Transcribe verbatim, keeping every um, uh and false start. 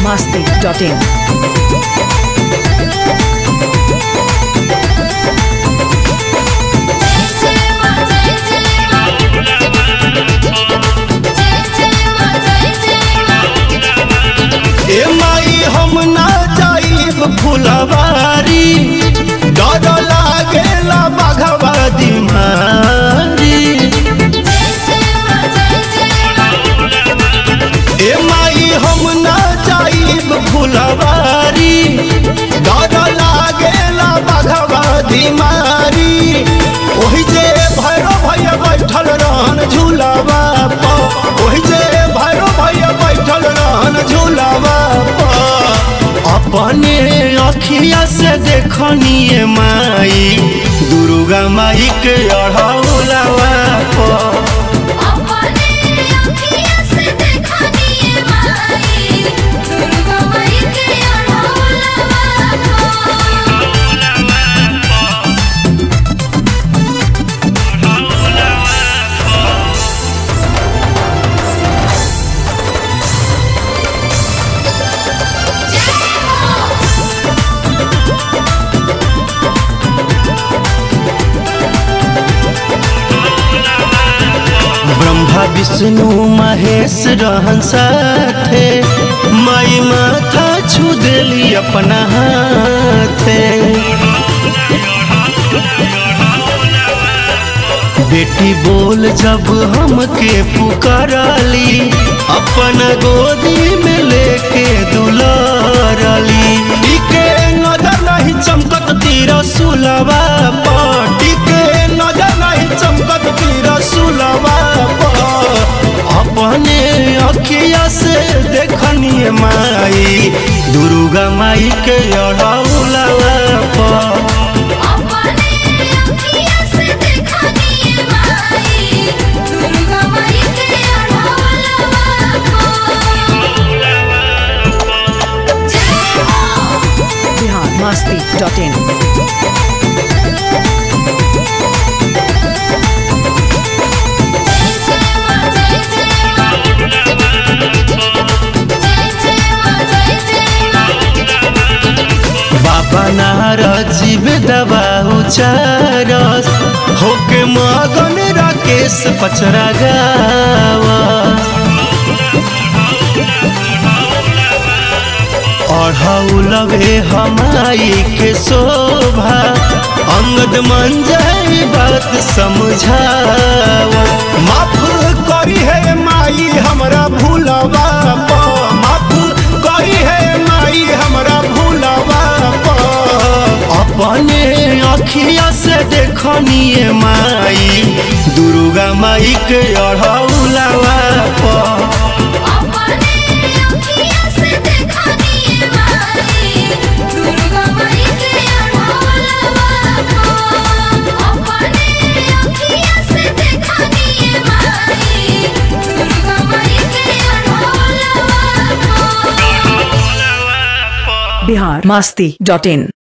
masti dot in. ए माई हम ना जाइब फुलवारी डर लागेला बाघवा दिमारी। ए माई हम ना जाइब फुलवारी डर लागेला बाघवा दिमारी। ओहि जे भैरो भैया बैठल रहन झूलावा प ओहि जे भैरो भैया बैठल रहन झूलावा अपने अखिया से देखनिए माई दुर्गा माई के अढ़ौलावा ब्रह्मा विष्णु महेश रहन साथे माई माथा छू देली अपना हाथे। बेटी बोल जब हमके पुकारली अपना गोदी में लेके दुलारली। टिके नजर नहीं चमकत तीर सुलवा पर टिके नजर नहीं चमकत तीर सुलवा अपने अखिया से देखनिए माई दुर्गा माई के अढ़ौलावा Bihar masti dot in. बाबा नाराजी बेदबा उचारस होके मगन राकेश पचरा गावा। अढ़ौलवे हमाई के शोभा अंगद मन जाई बात समझावा। माफ करी है माई हमरा भूलवा माफ करी है माई हमरा भूलवा अपने अखिया से देखनिए माई दुर्गा माई के अढ़ौलावा Bihar masti dot in.